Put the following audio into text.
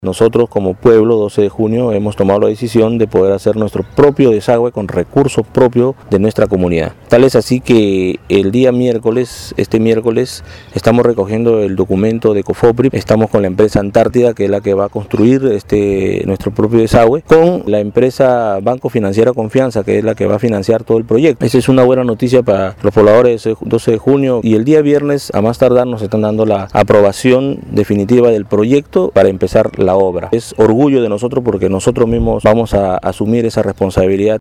Nosotros como pueblo 12 de junio hemos tomado la decisión de poder hacer nuestro propio desagüe con recursos propios de nuestra comunidad. Tal es así que el día miércoles, este miércoles, estamos recogiendo el documento de COFOPRI, estamos con la empresa Antártida, que es la que va a construir nuestro propio desagüe, con la empresa Banco Financiera Confianza, que es la que va a financiar todo el proyecto. Esa es una buena noticia para los pobladores de 12 de junio y el día viernes, a más tardar, nos están dando la aprobación definitiva del proyecto para empezar la obra. Es orgullo de nosotros porque nosotros mismos vamos a asumir esa responsabilidad.